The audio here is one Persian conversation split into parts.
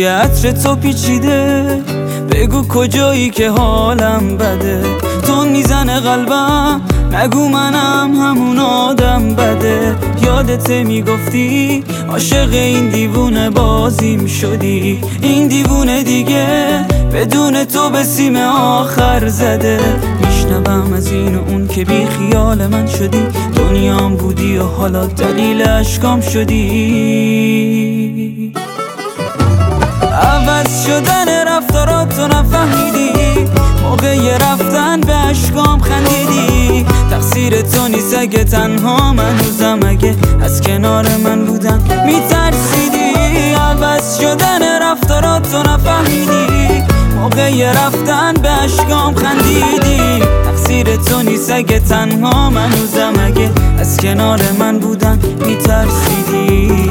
بوی عطر تو پیچیده، بگو کجایی که حالم بده. تو میزنه قلبم، نگو منم همون آدم بده. یادت میگفتی عاشق این دیوونه بازیم شدی. این دیوونه دیگه بدون تو به سیم آخر زده. میشنوم از این و اون که بی خیال من شدی. دنیام بودی و حالا دلیل اشکام شدی. عوض شدن رفتاراتو نفهمیدی، موقع رفتن به اشکام خندیدی. تقصیر تو نیست اگه تنها من روزم، اگه از کنار من بودن میترسیدی. عوض شدن رفتاراتو نفهمیدی، موقع رفتن به اشکام خندیدی. تقصیر تو نیست اگه تنها من روزم، اگه از کنار من بودن میترسیدی.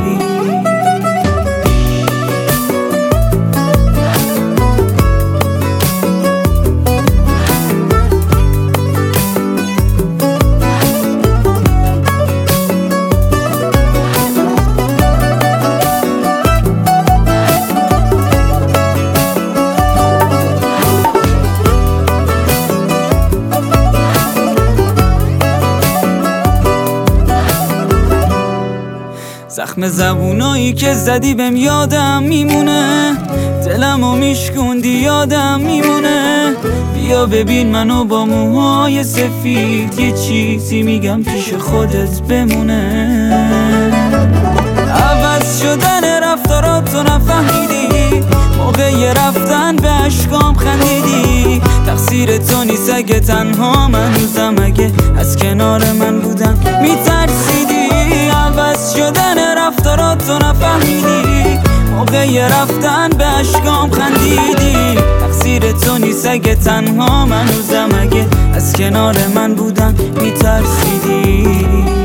زخم زبونایی که زدی بهم یادم میمونه. دلمو میشکوندی یادم میمونه. بیا ببین منو با موهای سفید، یه چیزی میگم پیش خودت بمونه. عوض شدن رفتاراتو نفهمیدی، موقع رفتن به اشکام خندیدی. تقصیر تو نیست اگه تنها من روزم، اگه از کنار من بودن میترسیدی. عوض شدن رفتاراتو نفهمیدی، موقع رفتن به اشکام خندیدی. تقصیر تو نیست اگه تنها من روزم، اگه از کنار من بودن میترسیدی.